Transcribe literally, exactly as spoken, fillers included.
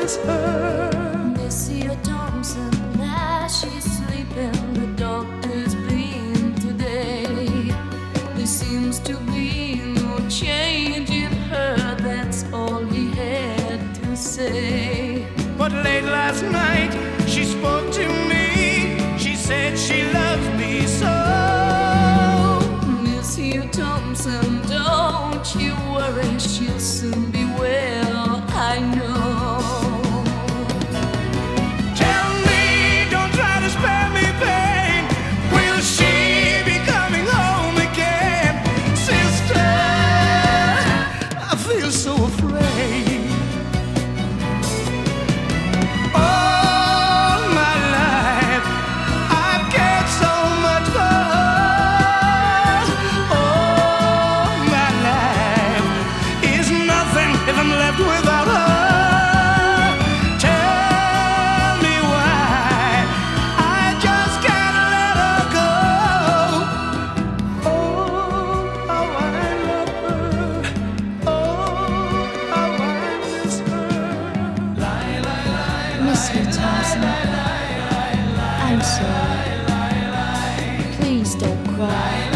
miss her. Monsieur Thompson, now she's sleeping. The doctor's been today. There seems to be no change in her. That's all he had to say. But late last night she spoke to me. She said she loves me so. Monsieur Thompson, don't you worry, she'll soon be well, I know. Tell me, don't try to spare me pain. Will she be coming home again? Sister, I feel so afraid. All my life I've cared so much for her. All my life is nothing if I'm left without her. Tell me why I just can't let her go. Oh, how I love her. Oh, how I miss her. Monsieur Thompson, I'm sorry. Please don't cry.